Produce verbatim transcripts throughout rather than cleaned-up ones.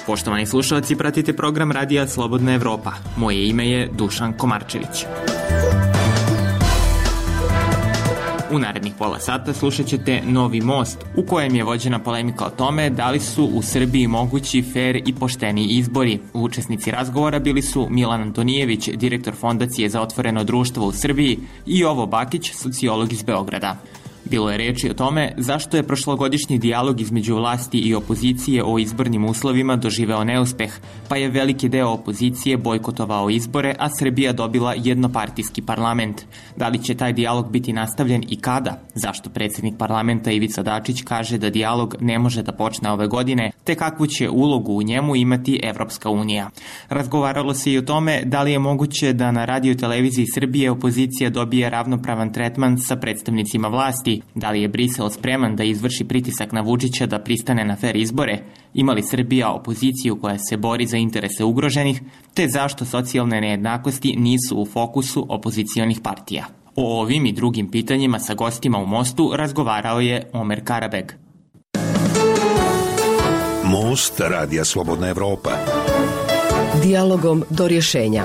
Poštovani slušalci, pratite program Radija Slobodna Evropa. Moje ime je Dušan Komarčević. U narednih pola sata slušat ćete Novi most, u kojem je vođena polemika o tome da li su u Srbiji mogući fer i pošteni izbori. Učesnici razgovora bili su Milan Antonijević, direktor Fondacije za otvoreno društvo u Srbiji, i Jovo Bakić, sociolog iz Beograda. Bilo je reči o tome zašto je prošlogodišnji dijalog između vlasti i opozicije o izbornim uslovima doživeo neuspeh, pa je veliki deo opozicije bojkotovao izbore, a Srbija dobila jednopartijski parlament. Da li će taj dijalog biti nastavljen i kada? Zašto predsjednik parlamenta Ivica Dačić kaže da dijalog ne može da počne ove godine, te kakvu će ulogu u njemu imati Evropska unija? Razgovaralo se i o tome da li je moguće da na radio televiziji Srbije opozicija dobije ravnopravan tretman sa predstavnicima vlasti. Da li je Brisel spreman da izvrši pritisak na Vučića da pristane na fer izbore? Ima li Srbija opoziciju koja se bori za interese ugroženih? Te zašto socijalne nejednakosti nisu u fokusu opozicionih partija? O ovim i drugim pitanjima sa gostima u Mostu razgovarao je Omer Karabeg. Most Radija Slobodna Evropa. Dijalogom do rješenja.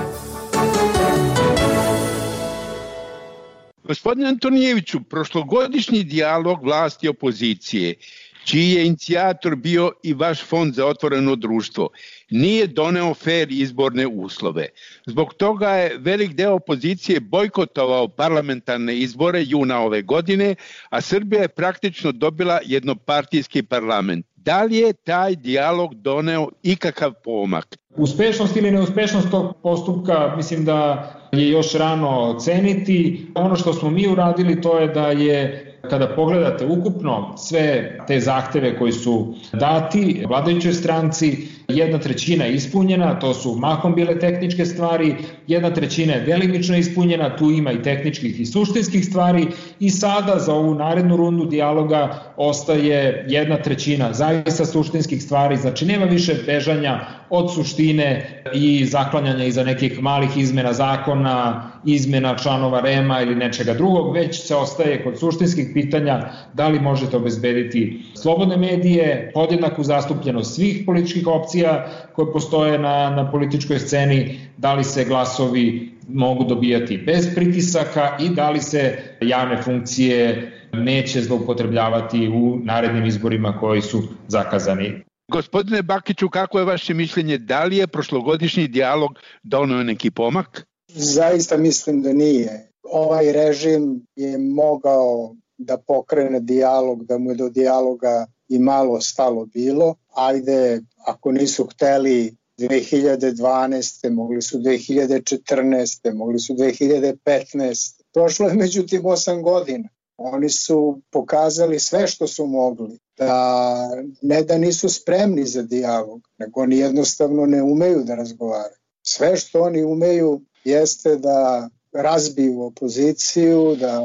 Gospodine Antonijeviću, prošlogodišnji dijalog vlasti i opozicije, čiji je inicijator bio i vaš Fond za otvoreno društvo, nije doneo fer izborne uslove. Zbog toga je velik deo opozicije bojkotovao parlamentarne izbore juna ove godine, a Srbija je praktično dobila jednopartijski parlament. Da li je taj dijalog doneo ikakav pomak? Uspešnost ili neuspešnost tog postupka mislim da je još rano ceniti. Ono što smo mi uradili to je da je, kada pogledate ukupno sve te zahteve koji su dati vladajućoj stranci, jedna trećina je ispunjena, to su mahom bile tehničke stvari, jedna trećina je delimično ispunjena, tu ima i tehničkih i suštinskih stvari, i sada za ovu narednu rundu dijaloga ostaje jedna trećina zaista suštinskih stvari, znači nema više bežanja od suštine i zaklanjanja iza nekih malih izmena zakona, izmena članova REM-a ili nečega drugog, već se ostaje kod suštinskih pitanja da li možete obezbediti slobodne medije, podjednaku zastupljenost svih političkih opcija koje postoje na, na političkoj sceni, da li se glasovi mogu dobijati bez pritisaka i da li se javne funkcije neće zloupotrebljavati u narednim izborima koji su zakazani. Gospodine Bakiću, kako je vaše mišljenje, da li je prošlogodišnji dijalog doneo neki pomak? Zaista mislim da nije. Ovaj režim je mogao da pokrene dijalog, da mu je do dijaloga i malo stalo bilo. Ajde, ako nisu hteli dve hiljade dvanaeste, mogli su dve hiljade četrnaeste, mogli su dve hiljade petnaeste. Prošlo je međutim osam godina. Oni su pokazali sve što su mogli. Da ne da nisu spremni za dijalog, nego oni jednostavno ne umeju da razgovaraju. Sve što oni umeju jeste da razbiju opoziciju, da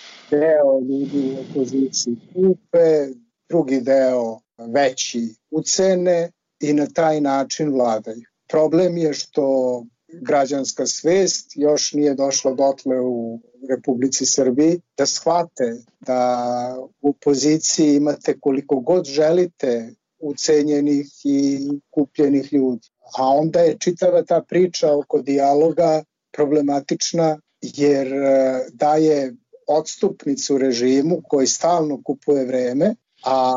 deo ljudi u opoziciji kupe, drugi deo veći ucene i na taj način vladaju. Problem je što građanska svest još nije došla dotle u Republici Srbiji da shvate da u opoziciji imate koliko god želite ucenjenih i kupljenih ljudi. A onda je čitava ta priča oko dijaloga problematična jer daje odstupnicu režimu koji stalno kupuje vreme, a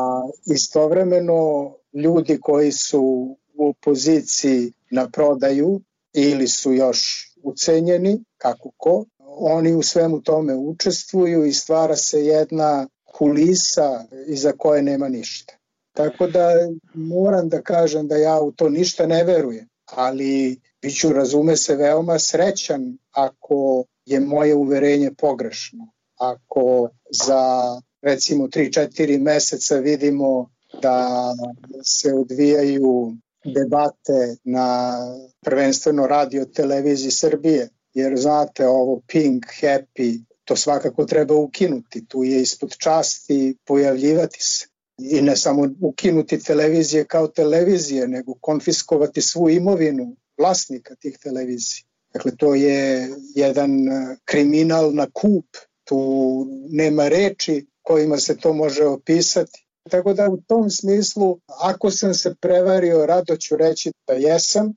istovremeno ljudi koji su u opoziciji na prodaju ili su još ucenjeni, kako ko, oni u svemu tome učestvuju i stvara se jedna kulisa iza koje nema ništa. Tako da moram da kažem da ja u to ništa ne verujem, ali biću, razume se, veoma srećan ako je moje uverenje pogrešno. Ako za recimo tri četiri meseca vidimo da se odvijaju debate na prvenstveno radio televiziji Srbije, jer znate ovo Pink, Happy, to svakako treba ukinuti, tu je ispod časti pojavljivati se. I ne samo ukinuti televizije kao televizije, nego konfiskovati svu imovinu vlasnika tih televizija. Dakle, to je jedan kriminal na kup, tu nema reči kojima se to može opisati. Tako da u tom smislu, ako sam se prevario, rado ću reći da jesam,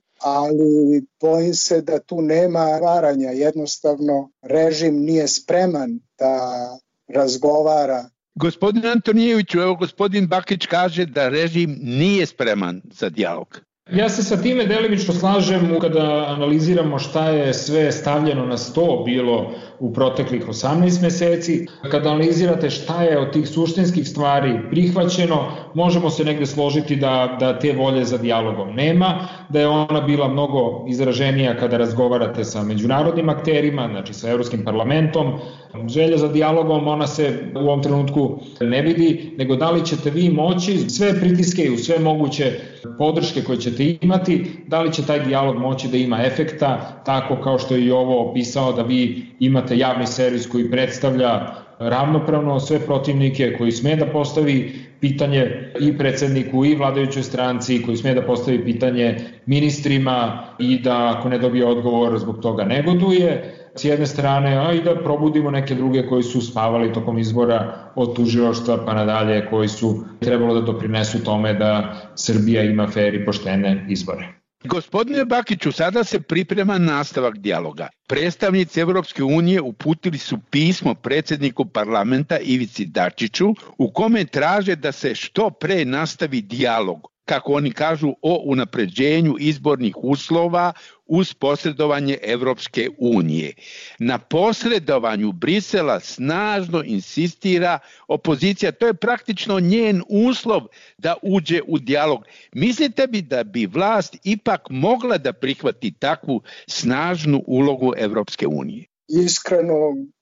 ali bojim se da tu nema varanja. Jednostavno, režim nije spreman da razgovara. Gospodin Antonijeviću, evo gospodin Bakić kaže da režim nije spreman za dijalog. Ja se sa time delimično slažem kada analiziramo šta je sve stavljeno na sto bilo u proteklih osamnaest meseci. Kada analizirate šta je od tih suštinskih stvari prihvaćeno, možemo se negde složiti da, da te volje za dijalogom nema, da je ona bila mnogo izraženija kada razgovarate sa međunarodnim akterima, znači sa Evropskim parlamentom. Želja za dijalogom, ona se u ovom trenutku ne vidi, nego da li ćete vi moći sve pritiske i sve moguće podrške koje ćete imati, da li će taj dijalog moći da ima efekta, tako kao što je i ovo opisao, da vi imate javni servis koji predstavlja ravnopravno sve protivnike, koji sme da postavi pitanje i predsedniku i vladajućoj stranci, koji sme da postavi pitanje ministrima i da ako ne dobije odgovor zbog toga negoduje s jedne strane, a i da probudimo neke druge koji su spavali tokom izbora od tužilaštva pa nadalje, koji su trebalo da doprinesu tome da Srbija ima fer i poštene izbore. Gospodine Bakiću, sada se priprema nastavak dijaloga. Predstavnici Evropske unije uputili su pismo predsjedniku parlamenta Ivici Dačiću u kome traže da se što pre nastavi dijalog, kako oni kažu, o unapređenju izbornih uslova uz posredovanje Evropske unije. Na posredovanju Brisela snažno insistira opozicija, to je praktično njen uslov da uđe u dijalog. Mislite bi da bi vlast ipak mogla da prihvati takvu snažnu ulogu Evropske unije? Iskreno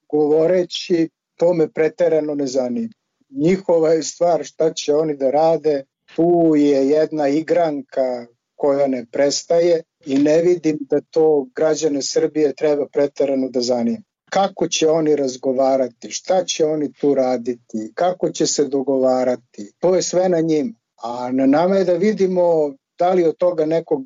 govoreći, to me preterano ne zanima. Njihova je stvar šta će oni da rade. Tu je jedna igranka koja ne prestaje i ne vidim da to građane Srbije treba preterano da zanima. Kako će oni razgovarati, šta će oni tu raditi, kako će se dogovarati, to je sve na njima. A na nama je da vidimo da li od toga nekog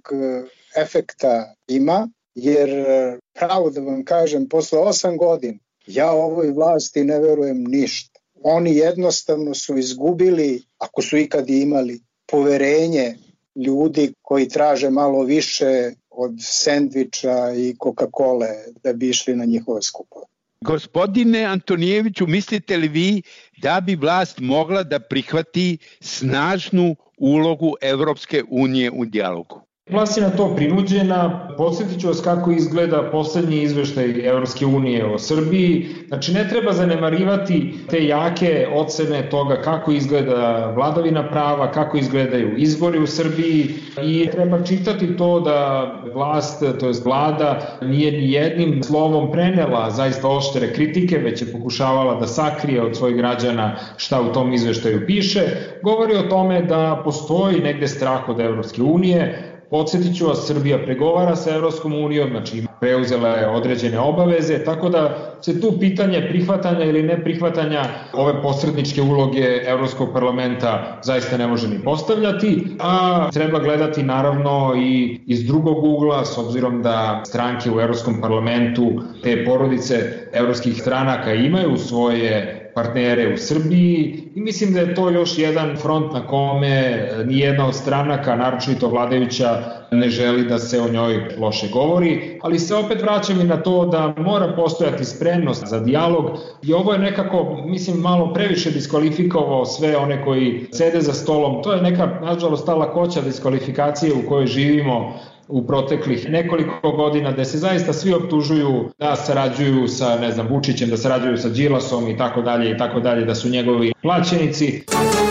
efekta ima, jer pravo da vam kažem, posle osam godina ja ovoj vlasti ne verujem ništa. Oni jednostavno su izgubili, ako su ikad imali, poverenje ljudi koji traže malo više od sendviča i Coca-Cole da bi išli na njihove skupove. Gospodine Antonijeviću, mislite li vi da bi vlast mogla da prihvati snažnu ulogu Evropske unije u dijalogu? Vlast je na to prinuđena. Podsjetit ću vas kako izgleda poslednji izveštaj Evropske unije o Srbiji. Znači, ne treba zanemarivati te jake ocene toga kako izgleda vladavina prava, kako izgledaju izbori u Srbiji i treba čitati to da vlast, to jest vlada, nije ni jednim slovom prenela zaista oštre kritike, već je pokušavala da sakrije od svojih građana šta u tom izveštaju piše. Govori o tome da postoji negde strah od Evropske unije. Podsjetit ću vas, Srbija pregovara sa Evropskom unijom, znači preuzela je određene obaveze, tako da se tu pitanje prihvatanja ili neprihvatanja ove posredničke uloge Evropskog parlamenta zaista ne može ni postavljati, a treba gledati naravno i iz drugog ugla, s obzirom da stranke u Evropskom parlamentu, te porodice evropskih stranaka imaju svoje partnere u Srbiji i mislim da je to još jedan front na kome nijedna od stranaka, naročito vladajuća, ne želi da se o njoj loše govori, ali se opet vraćam i na to da mora postojati spremnost za dijalog i ovo je nekako, mislim, malo previše diskvalifikovao sve one koji sede za stolom. To je neka, nažalost, ta lakoća diskvalifikacije u kojoj živimo u proteklih nekoliko godina, gde se zaista svi optužuju da sarađuju sa, ne znam, Vučićem, da sarađuju sa Đilasom i tako dalje i tako dalje, da su njegovi plaćenici.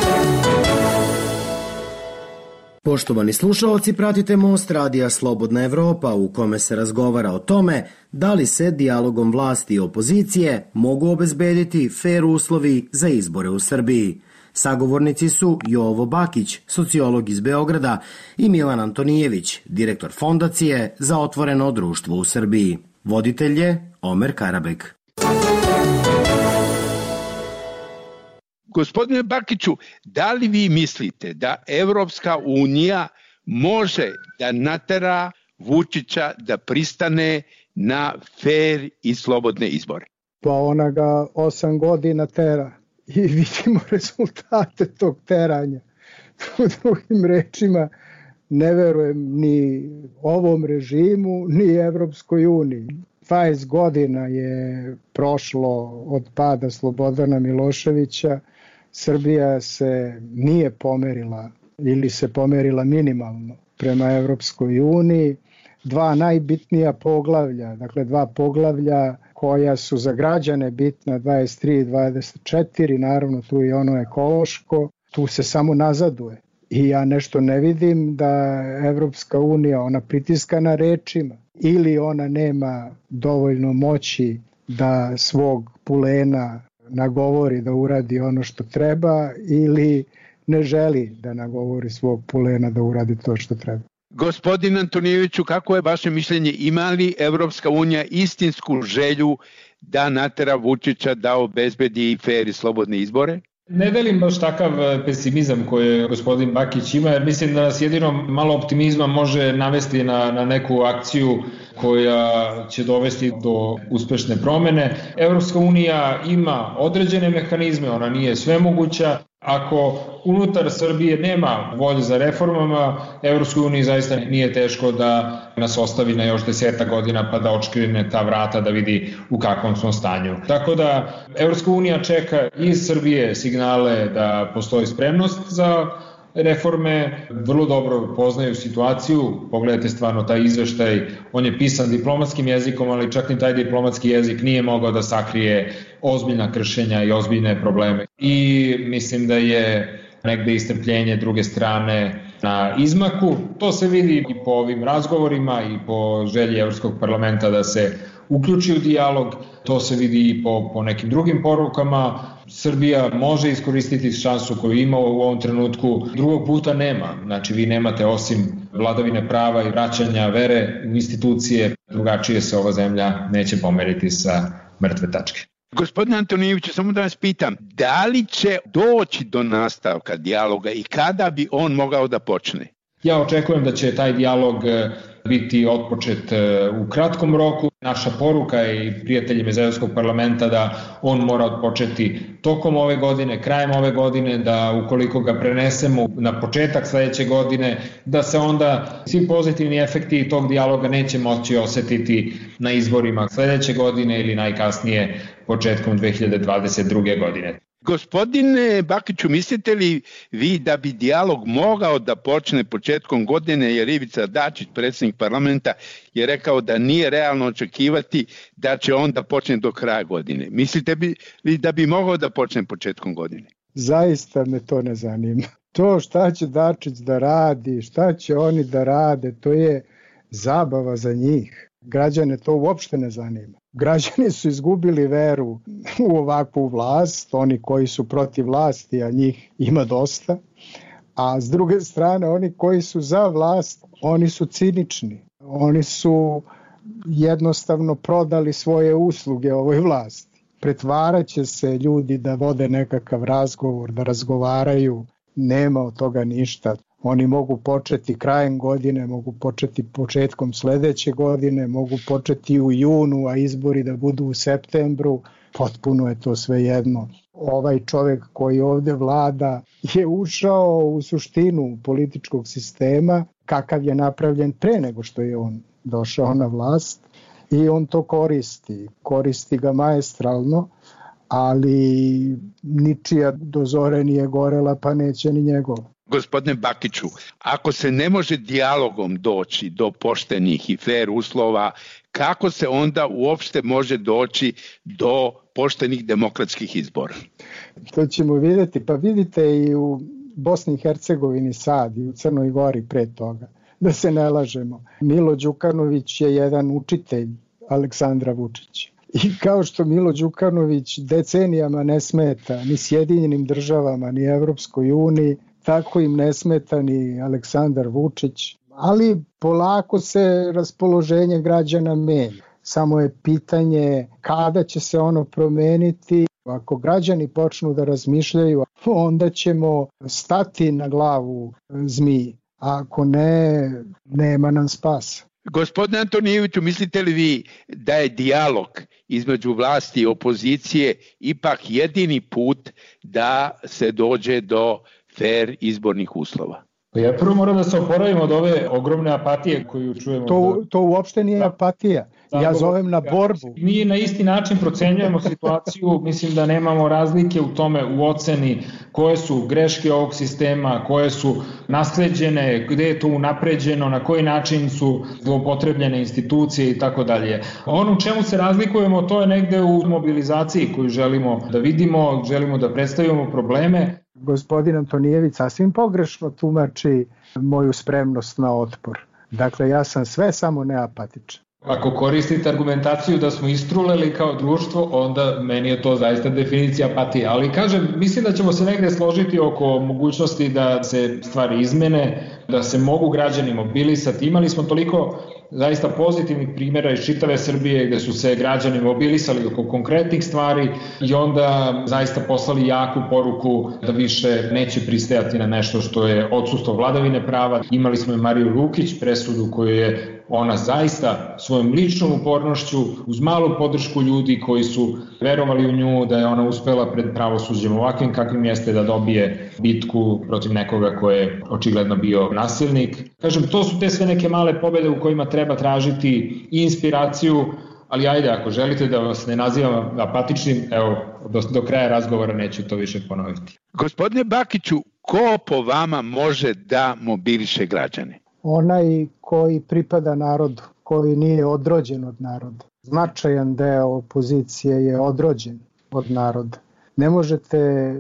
Poštovani slušalci, pratite Most radija Slobodna Evropa u kome se razgovara o tome da li se dijalogom vlasti i opozicije mogu obezbediti fer uslovi za izbore u Srbiji. Sagovornici su Jovo Bakić, sociolog iz Beograda, i Milan Antonijević, direktor Fondacije za otvoreno društvo u Srbiji. Voditelj je Omer Karabek. Gospodine Bakiću, da li vi mislite da Evropska unija može da natera Vučića da pristane na fer i slobodne izbore? Pa ona ga osam godina tera. i vidimo rezultate tog teranja. U drugim rečima, ne verujem ni ovom režimu, ni Evropskoj uniji. dvadeset godina je prošlo od pada Slobodana Miloševića, Srbija se nije pomerila ili se pomerila minimalno prema Evropskoj uniji. Dva najbitnija poglavlja, dakle dva poglavlja koja su za građane bitna, dvadeset tri i dvadeset četiri, naravno tu je ono ekološko, tu se samo nazaduje. I ja nešto ne vidim da Evropska unija, ona pritiska na rečima ili ona nema dovoljno moći da svog pulena nagovori da uradi ono što treba ili ne želi da nagovori svog pulena da uradi to što treba. Gospodin Antonijeviću, kako je vaše mišljenje, ima li Evropska unija istinsku želju da natera Vučića da obezbedi fer i slobodne izbore? Ne delim baš takav pesimizam koji gospodin Bakić ima, jer mislim da nas jedino malo optimizma može navesti na, na neku akciju koja će dovesti do uspešne promene. Evropska unija ima određene mehanizme, ona nije svemoguća. Ako unutar Srbije nema volje za reformama, Evropskoj uniji zaista nije teško da nas ostavi na još deseta godina pa da očkrine ta vrata da vidi u kakvom smo stanju. Tako da Evropska unija čeka iz Srbije signale da postoji spremnost za reforme, vrlo dobro poznaju situaciju, pogledajte stvarno taj izveštaj, on je pisan diplomatskim jezikom, ali čak ni taj diplomatski jezik nije mogao da sakrije ozbiljna kršenja i ozbiljne probleme. I mislim da je negde istrpljenje druge strane na izmaku. To se vidi i po ovim razgovorima i po želji Evropskog parlamenta da se uključi u dijalog, to se vidi i po, po nekim drugim porukama. Srbija može iskoristiti šansu koju ima u ovom trenutku, drugog puta nema. Znači vi nemate osim vladavine prava i vraćanja vere u institucije, drugačije se ova zemlja neće pomeriti sa mrtve tačke. Gospodine Antonijeviću, samo da vas pitam, da li će doći do nastavka dijaloga i kada bi on mogao da počne? Ja očekujem da će taj dijalog biti otpočet u kratkom roku. Naša poruka je i prijateljima iz Evropskog parlamenta da on mora otpočeti tokom ove godine, krajem ove godine, da ukoliko ga prenesemo na početak sledeće godine, da se onda svi pozitivni efekti tog dijaloga neće moći osetiti na izborima sledeće godine ili najkasnije početkom dve hiljade dvadeset druge. godine. Gospodine Bakiću, mislite li vi da bi dijalog mogao da počne početkom godine, jer Ivica Dačić, predsjednik parlamenta, je rekao da nije realno očekivati da će on da počne do kraja godine. Mislite li da bi mogao da počne početkom godine? Zaista me to ne zanima. To šta će Dačić da radi, šta će oni da rade, to je zabava za njih. Građane to uopšte ne zanima. Građani su izgubili veru u ovakvu vlast, oni koji su protiv vlasti, a njih ima dosta, a s druge strane oni koji su za vlast, oni su cinični. Oni su jednostavno prodali svoje usluge ovoj vlasti. Pretvaraće se ljudi da vode nekakav razgovor, da razgovaraju, nema od toga ništa. Oni mogu početi krajem godine, mogu početi početkom sledeće godine, mogu početi u junu, a izbori da budu u septembru. Potpuno je to sve jedno. Ovaj čovek koji ovde vlada je ušao u suštinu političkog sistema kakav je napravljen pre nego što je on došao na vlast i on to koristi. Koristi ga maestralno, ali ničija do zore nije gorela, pa neće ni njegova. Gospodine Bakiću, ako se ne može dijalogom doći do poštenih i fer uslova, kako se onda uopšte može doći do poštenih demokratskih izbora? To ćemo vidjeti, pa vidite i u Bosni i Hercegovini sad i u Crnoj Gori pre toga. Da se ne lažemo, Milo Đukanović je jedan učitelj Aleksandra Vučića. I kao što Milo Đukanović decenijama ne smeta ni Sjedinjenim državama, ni Evropskoj uniji, tako im ne smeta ni Aleksandar Vučić, ali polako se raspoloženje građana menja. Samo je pitanje kada će se ono promeniti. Ako građani počnu da razmišljaju, onda ćemo stati na glavu zmiji. A ako ne, nema nam spasa. Gospodine Antonijeviću, mislite li vi da je dijalog između vlasti i opozicije ipak jedini put da se dođe do fer izbornih uslova? Ja prvo moram da se oporavim od ove ogromne apatije koju čujemo. To, to uopšte nije apatija. Ja zovem na borbu. Mi na isti način procenjujemo situaciju, mislim da nemamo razlike u tome u oceni koje su greške ovog sistema, koje su nasleđene, gde je to unapređeno, na koji način su zloupotrebljene institucije i tako dalje. Ono u čemu se razlikujemo, to je negde u mobilizaciji koju želimo da vidimo, želimo da predstavimo probleme. Gospodin Antonijević sasvim pogrešno tumači moju spremnost na otpor. Dakle, ja sam sve samo neapatičan. Ako koristite argumentaciju da smo istruleli kao društvo, onda meni je to zaista definicija apatije. Ali kažem, mislim da ćemo se negde složiti oko mogućnosti da se stvari izmene, da se mogu građani mobilisati. Imali smo toliko zaista pozitivnih primjera iz čitave Srbije gde su se građani mobilisali oko konkretnih stvari i onda zaista poslali jaku poruku da više neće pristajati na nešto što je odsustvo vladavine prava. Imali smo i Mariju Lukić, presudu koju je ona zaista svojom ličnom upornošću, uz malu podršku ljudi koji su verovali u nju, da je ona uspela pred pravosuđem ovakvim kakvim jeste da dobije bitku protiv nekoga ko je očigledno bio nasilnik. Kažem, to su te sve neke male pobede u kojima treba tražiti inspiraciju, ali ajde, ako želite da vas ne nazivam apatičnim, evo, do, do kraja razgovora neću to više ponoviti. Gospodine Bakiću, ko po vama može da mobiliše građane? Onaj koji pripada narodu, koji nije odrođen od naroda. Značajan deo opozicije je odrođen od naroda. Ne možete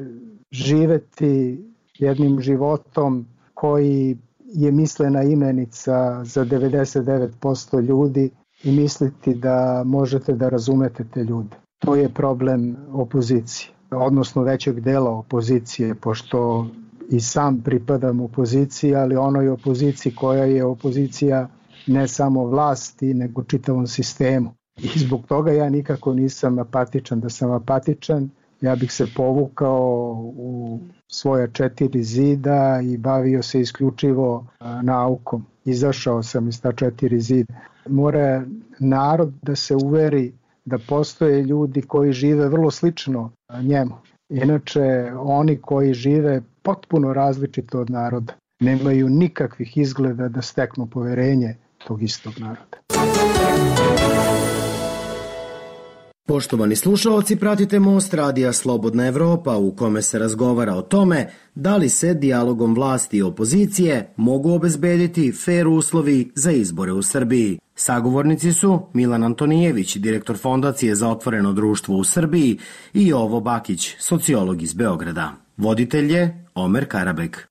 živeti jednim životom koji je mislena imenica za devedeset devet posto ljudi i misliti da možete da razumete te ljude. To je problem opozicije, odnosno većeg dela opozicije, pošto i sam pripadam opoziciji, ali onoj opoziciji koja je opozicija ne samo vlasti, nego čitavom sistemu. I zbog toga ja nikako nisam apatičan. Da sam apatičan, ja bih se povukao u svoja četiri zida i bavio se isključivo naukom. Izašao sam iz ta četiri zida. Mora narod da se uveri da postoje ljudi koji žive vrlo slično njemu. Inače, oni koji žive potpuno različito od naroda nemaju nikakvih izgleda da steknu poverenje tog istog naroda. Poštovani slušalci, pratite Most radija Slobodna Evropa u kome se razgovara o tome da li se dijalogom vlasti i opozicije mogu obezbediti fer uslovi za izbore u Srbiji. Sagovornici su Milan Antonijević, direktor Fondacije za otvoreno društvo u Srbiji, i Jovo Bakić, sociolog iz Beograda. Voditelj je Omer Karabek.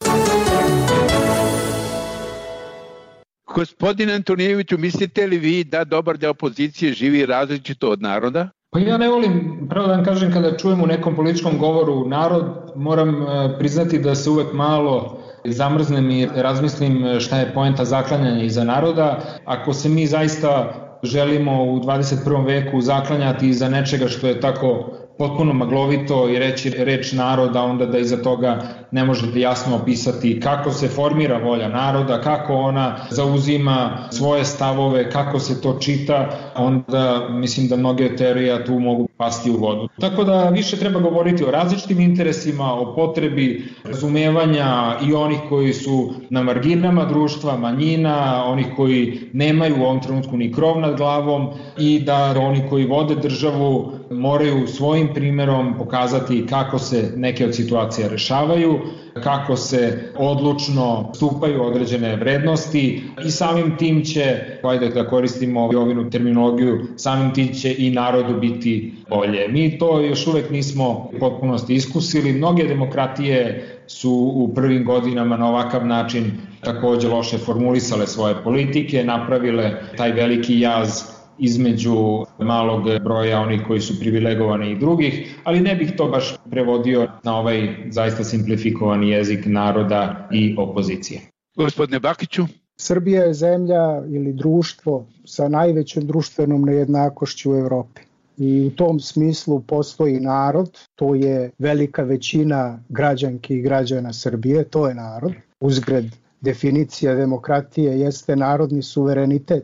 Gospodine Antonijeviću, mislite li vi da dobar deo opozicije živi različito od naroda? Pa ja ne volim, pravo da vam kažem, kada čujem u nekom političkom govoru narod, moram priznati da se uvek malo zamrznem i razmislim šta je poenta zaklanjanja iza naroda. Ako se mi zaista želimo u dvadeset prvom veku zaklanjati iza nečega što je tako potpuno maglovito i reći reč naroda, onda da iza toga ne možete jasno opisati kako se formira volja naroda, kako ona zauzima svoje stavove, kako se to čita, onda mislim da mnoge teorije tu mogu pasti u vodu. Tako da više treba govoriti o različitim interesima, o potrebi razumevanja i onih koji su na marginama društva, manjina, onih koji nemaju u ovom trenutku ni krov nad glavom i da oni koji vode državu moraju svojim primerom pokazati kako se neke od situacija rešavaju, kako se odlučno stupaju određene vrednosti i samim tim će, ajde da koristimo ovinu terminologiju, samim tim će i narodu biti bolje. Mi to još uvek nismo u potpunosti iskusili. Mnoge demokratije su u prvim godinama na ovakav način takođe loše formulisale svoje politike, napravile taj veliki jaz između malog broja onih koji su privilegovani i drugih, ali ne bih to baš prevodio na ovaj zaista simplifikovani jezik naroda i opozicije. Gospodine Bakiću? Srbija je zemlja ili društvo sa najvećom društvenom nejednakošću u Evropi. I u tom smislu postoji narod, to je velika većina građanki i građana Srbije, to je narod. Uzgred, definicija demokratije jeste narodni suverenitet.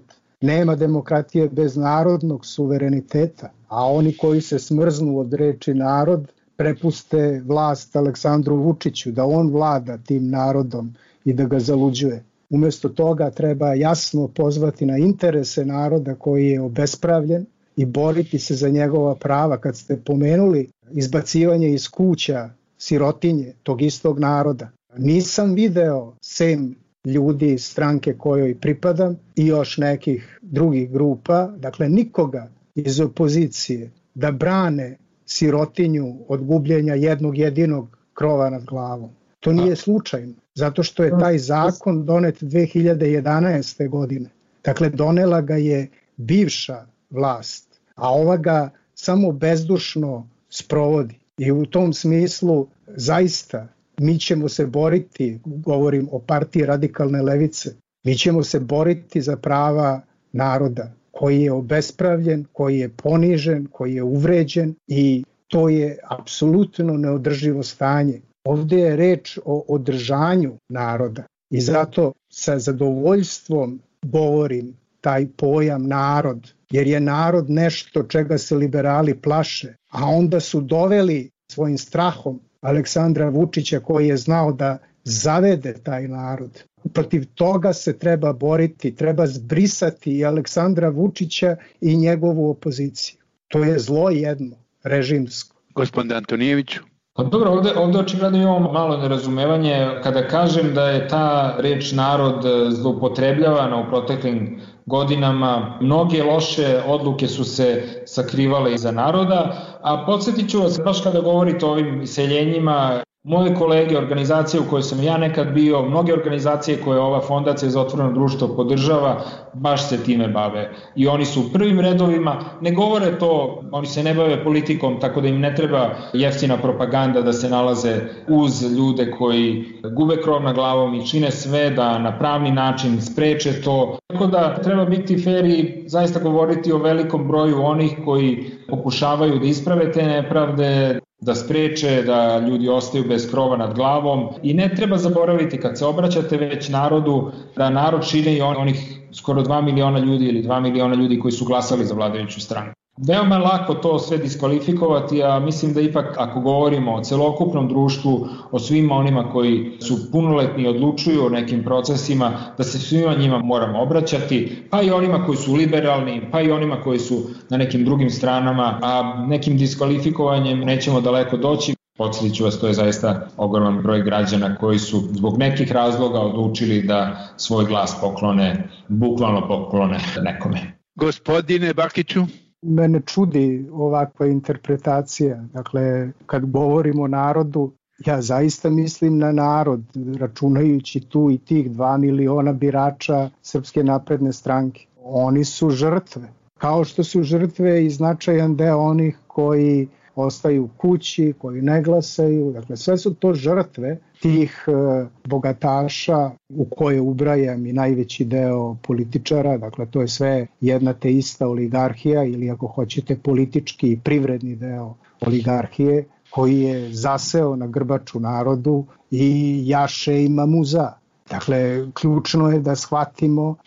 Nema demokratije bez narodnog suvereniteta, a oni koji se smrznu od reči narod prepuste vlast Aleksandru Vučiću, da on vlada tim narodom i da ga zaluđuje. Umesto toga treba jasno pozvati na interese naroda koji je obespravljen i boriti se za njegova prava. Kad ste pomenuli izbacivanje iz kuća sirotinje tog istog naroda, nisam video sem ljudi iz stranke kojoj pripadam i još nekih drugih grupa, dakle nikoga iz opozicije da brane sirotinju od gubljenja jednog jedinog krova nad glavom. To nije slučajno, zato što je taj zakon donet dve hiljade jedanaeste. godine. Dakle, donela ga je bivša vlast, a ova ga samo bezdušno sprovodi. I u tom smislu zaista mi ćemo se boriti, govorim o partiji radikalne levice, mi ćemo se boriti za prava naroda koji je obespravljen, koji je ponižen, koji je uvređen i to je apsolutno neodrživo stanje. Ovdje je reč o održanju naroda i zato sa zadovoljstvom govorim taj pojam narod, jer je narod nešto čega se liberali plaše, a onda su doveli svojim strahom Aleksandra Vučića koji je znao da zavede taj narod. Protiv toga se treba boriti, treba zbrisati i Aleksandra Vučića i njegovu opoziciju. To je zlo jedno, režimsko. Gospodin Antonijeviću. Pa dobro, ovde, ovde očigledno imamo malo nerazumevanje kada kažem da je ta reč narod zloupotrebljavana u proteklim godinama. Mnoge loše odluke su se sakrivale iza naroda, a podsjetit ću vas, baš kada govorite o ovim iseljenjima, moje kolege, organizacije u kojoj sam ja nekad bio, mnoge organizacije koje ova Fondacija za otvoreno društvo podržava, baš se time bave. I oni su u prvim redovima, ne govore to, oni se ne bave politikom, tako da im ne treba jeftina propaganda da se nalaze uz ljude koji gube krov nad glavom i čine sve da na pravni način spreče to. Tako da treba biti fer i zaista govoriti o velikom broju onih koji pokušavaju da isprave te nepravde, da spreče da ljudi ostaju bez krova nad glavom i ne treba zaboraviti kad se obraćate već narodu da narod čine i on, onih skoro dva miliona ljudi ili dva miliona ljudi koji su glasali za vladajuću stranku. Veoma je lako to sve diskvalifikovati, a mislim da ipak ako govorimo o celokupnom društvu, o svima onima koji su punoletni i odlučuju o nekim procesima, da se svima njima moramo obraćati, pa i onima koji su liberalni, pa i onima koji su na nekim drugim stranama, a nekim diskvalifikovanjem nećemo daleko doći. Podsjetit ću vas, to je zaista ogroman broj građana koji su zbog nekih razloga odlučili da svoj glas poklone, bukvalno poklone nekome. Gospodine Bakiću. Mene čudi ovakva interpretacija. Dakle, kad govorimo o narodu, ja zaista mislim na narod, računajući tu i tih dva miliona birača Srpske napredne stranke. Oni su žrtve. Kao što su žrtve i značajan deo onih koji ostaju kući, koji ne glasaju. Dakle, sve su to žrtve tih e, bogataša u koje ubrajam i najveći deo političara. Dakle, to je sve jedna te ista oligarhija ili ako hoćete politički i privredni deo oligarhije koji je zaseo na grbaču narodu i jaše i mamuza. Dakle, ključno je da shvatimo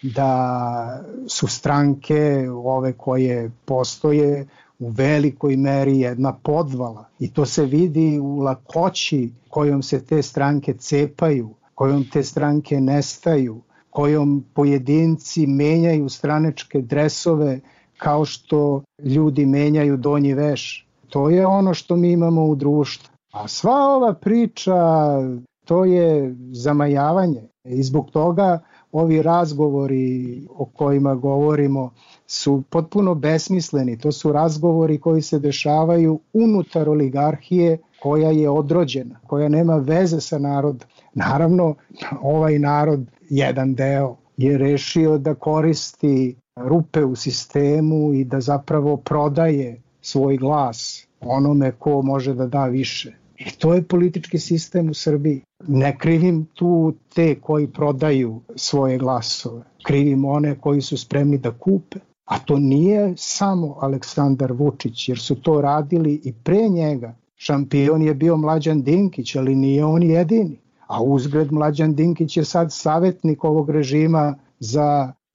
da su stranke ove koje postoje u velikoj meri jedna podvala i to se vidi u lakoći kojom se te stranke cepaju, kojom te stranke nestaju, kojom pojedinci menjaju stranačke dresove kao što ljudi menjaju donji veš. To je ono što mi imamo u društvu. A sva ova priča, to je zamajavanje i zbog toga ovi razgovori o kojima govorimo su potpuno besmisleni. To su razgovori koji se dešavaju unutar oligarhije koja je odrođena, koja nema veze sa narodom. Naravno, ovaj narod, jedan deo, je rešio da koristi rupe u sistemu i da zapravo prodaje svoj glas onome ko može da da više. I to je politički sistem u Srbiji. Ne krivim tu te koji prodaju svoje glasove. Krivim one koji su spremni da kupe. A to nije samo Aleksandar Vučić, jer su to radili i pre njega. Šampion je bio Mlađan Dinkić, ali nije on jedini. A uzgred Mlađan Dinkić je sad savjetnik ovog režima za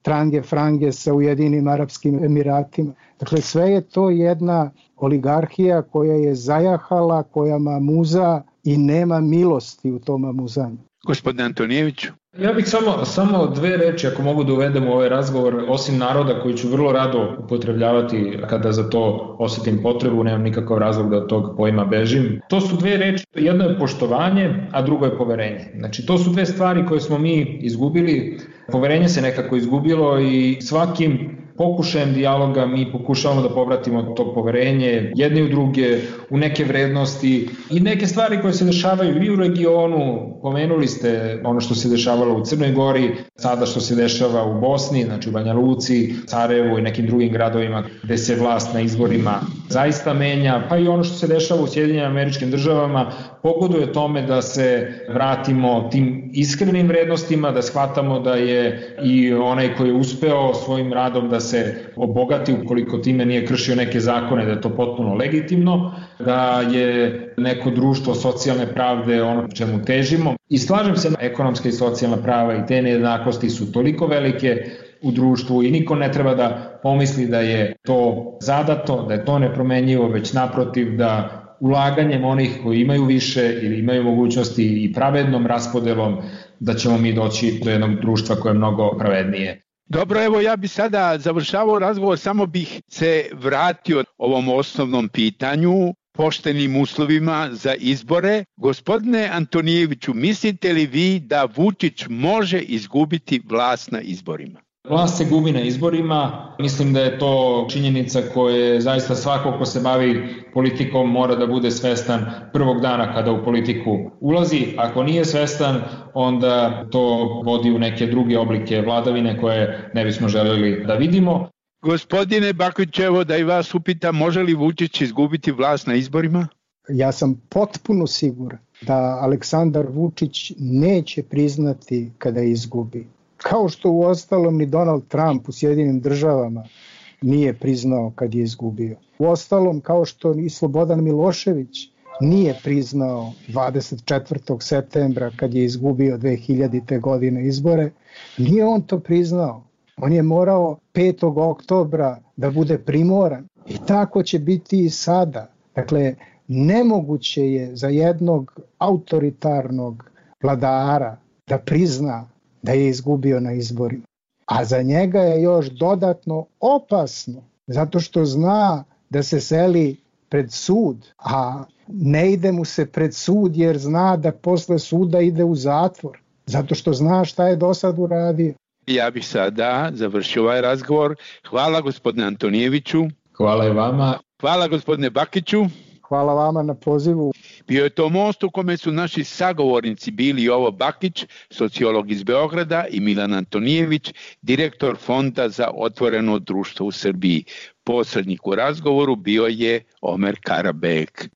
trange frange sa Ujedinim Arapskim Emiratima. Dakle, sve je to jedna oligarhija koja je zajahala, koja mamuza i nema milosti u tom mamuzanju. Gospodine Antonijeviću. Ja bih samo, samo dve reči, ako mogu da uvedem u ovaj razgovor, osim naroda koji ću vrlo rado upotrebljavati kada za to osetim potrebu, nemam nikakav razlog da od tog pojma bežim. To su dve reči, jedno je poštovanje, a drugo je poverenje. Znači, to su dve stvari koje smo mi izgubili. Poverenje se nekako izgubilo i svakim pokušajem dijaloga mi pokušavamo da povratimo to poverenje jedni u druge, u neke vrednosti i neke stvari koje se dešavaju i u regionu. Pomenuli ste ono što se dešavalo u Crnoj Gori, sada što se dešava u Bosni, znači u Banja Luci, Sarajevu i nekim drugim gradovima gde se vlast na izborima zaista menja, pa i ono što se dešava u Sjedinjenim Američkim Državama pogoduje tome da se vratimo tim iskrenim vrednostima, da shvatamo da je i onaj koji je uspeo svojim radom da se obogati ukoliko time nije kršio neke zakone, da je to potpuno legitimno, da je neko društvo socijalne pravde ono čemu težimo. I slažem se, ekonomska i socijalna prava i te nejednakosti su toliko velike u društvu i niko ne treba da pomisli da je to zadato, da je to nepromenjivo, već naprotiv da ulaganjem onih koji imaju više ili imaju mogućnosti i pravednom raspodelom da ćemo mi doći do jednog društva koje je mnogo pravednije. Dobro, evo ja bi sada završavao razgovor, samo bih se vratio ovom osnovnom pitanju, poštenim uslovima za izbore. Gospodine Antonijeviću, mislite li vi da Vučić može izgubiti vlast na izborima? Vlast se gubi na izborima, mislim da je to činjenica koje zaista svako ko se bavi politikom mora da bude svestan prvog dana kada u politiku ulazi. Ako nije svestan, onda to vodi u neke druge oblike vladavine koje ne bismo želeli da vidimo. Gospodine Bakić, evo da i vas upitam, može li Vučić izgubiti vlast na izborima? Ja sam potpuno siguran da Aleksandar Vučić neće priznati kada izgubi. Kao što u ostalom ni Donald Trump u Sjedinim Državama nije priznao kad je izgubio. U ostalom, kao što i Slobodan Milošević nije priznao dvadeset četvrtog septembra kad je izgubio dve hiljadite godine izbore, nije on to priznao. On je morao petog oktobra da bude primoran i tako će biti i sada. Dakle, nemoguće je za jednog autoritarnog vladara da prizna da je izgubio na izborima. A za njega je još dodatno opasno, zato što zna da se seli pred sud, a ne ide mu se pred sud jer zna da posle suda ide u zatvor, zato što zna šta je do sad uradio. Ja bih sada završio ovaj razgovor. Hvala gospodine Antonijeviću. Hvala i vama. Hvala gospodine Bakiću. Hvala vama na pozivu. Bio je to most u kome su naši sagovornici bili Jovo Bakić, sociolog iz Beograda, i Milan Antonijević, direktor Fonda za otvoreno društvo u Srbiji. Posrednik u razgovoru bio je Omer Karabek.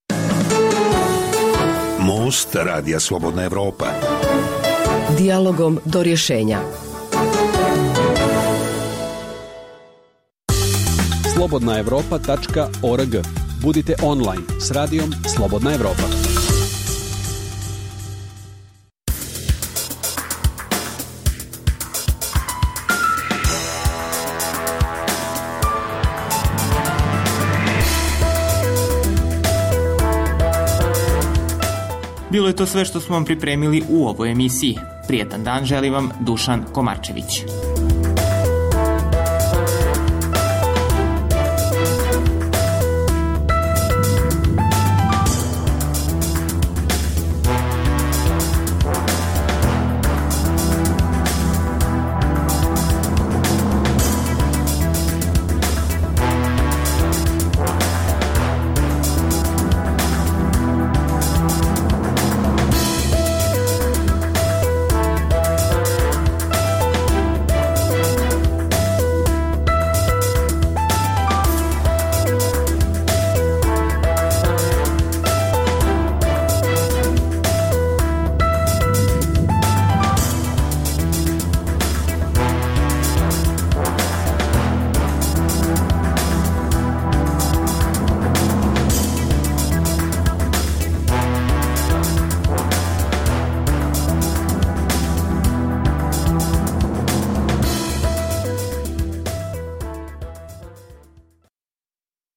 Most Radija Slobodna Evropa. Dijalogom do rješenja. slobodna evropa tačka org. Budite online s radijom Slobodna Evropa. Bilo je to sve što smo vam pripremili u ovoj emisiji. Prijetan dan želi vam Dušan Komarčević.